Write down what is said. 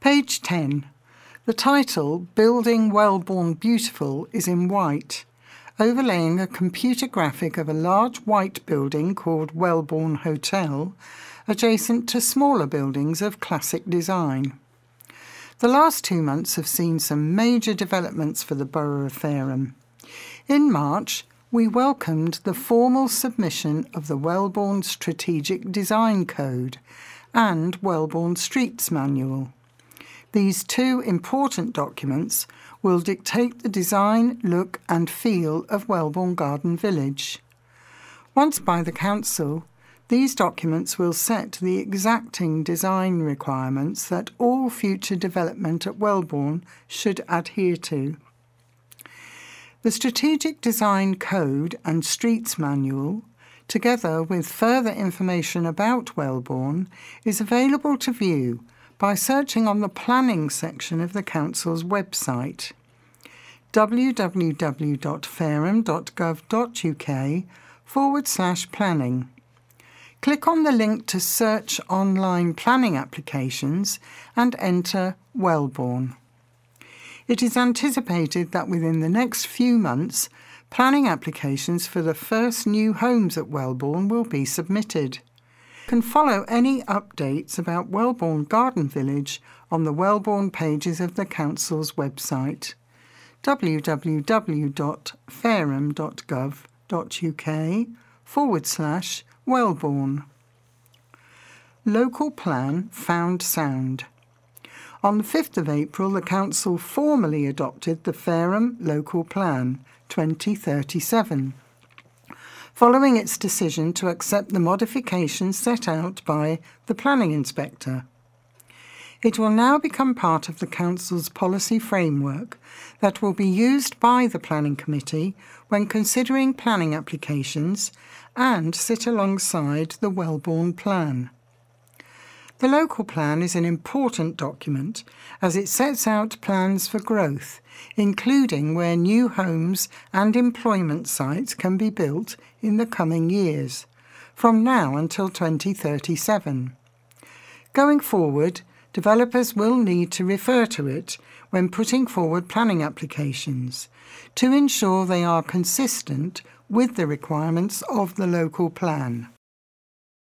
Page 10. The title, Building Wellbourne Beautiful, is in white, overlaying a computer graphic of a large white building called Wellbourne Hotel, adjacent to smaller buildings of classic design. The last 2 months have seen some major developments for the Borough of Fareham. In March, we welcomed the formal submission of the Wellbourne Strategic Design Code and Wellbourne Streets Manual. These two important documents will dictate the design, look and feel of Wellbourne Garden Village. Once by the Council, these documents will set the exacting design requirements that all future development at Wellbourne should adhere to. The Strategic Design Code and Streets Manual, together with further information about Wellbourne, is available to view by searching on the Planning section of the Council's website, www.fareham.gov.uk/planning. Click on the link to search online planning applications and enter Wellbourne. It is anticipated that within the next few months, planning applications for the first new homes at Wellbourne will be submitted. You can follow any updates about Wellbourne Garden Village on the Wellbourne pages of the Council's website, www.fareham.gov.uk/Wellbourne. Local Plan Found Sound. On the 5th of April, the Council formally adopted the Fareham Local Plan 2037. Following its decision to accept the modifications set out by the Planning Inspector. It will now become part of the Council's policy framework that will be used by the Planning Committee when considering planning applications and sit alongside the Wellbourne Plan. The Local Plan is an important document as it sets out plans for growth, including where new homes and employment sites can be built in the coming years, from now until 2037. Going forward, developers will need to refer to it when putting forward planning applications to ensure they are consistent with the requirements of the Local Plan.